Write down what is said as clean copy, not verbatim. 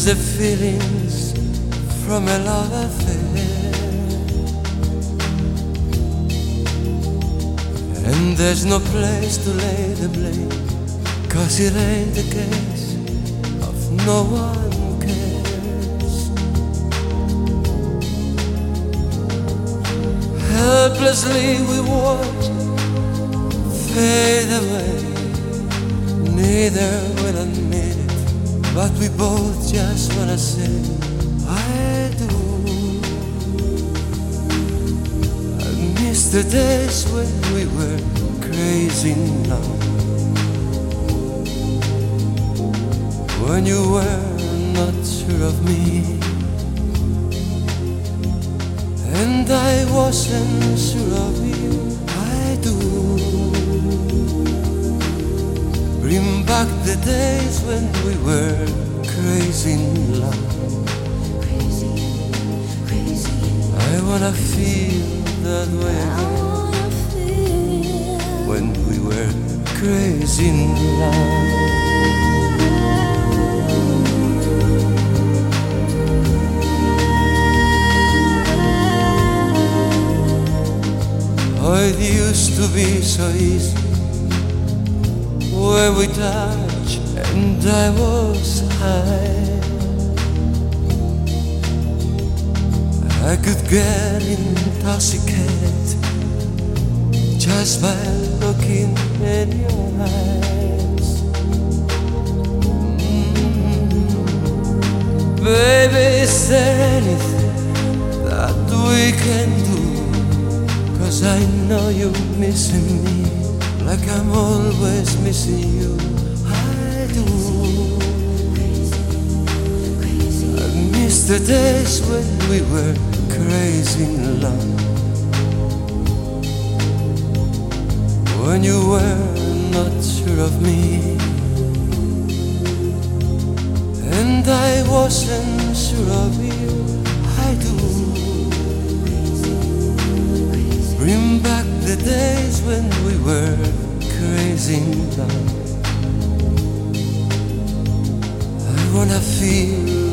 the feelings from a love affair, and there's no place to lay the blame, 'cause it ain't the case of no one cares. Helplessly we watch fade away, neither will admit it, but we both just wanna say I do. I miss the days when we were crazy now, when you were not sure of me, and I wasn't sure of you. I do. Bring back the days when we were crazy in love. I wanna feel that way again, when we were crazy in love. Oh, it used to be so easy when we touched and I was high. I could get intoxicated just by looking in your eyes. Baby, is there anything that we can do? 'Cause I know you're missing me like I'm always missing you. I do. I miss the days when we were crazy in love, when you were not sure of me, and I wasn't sure of you. I do. Bring back the days when we were crazy in love. I wanna feel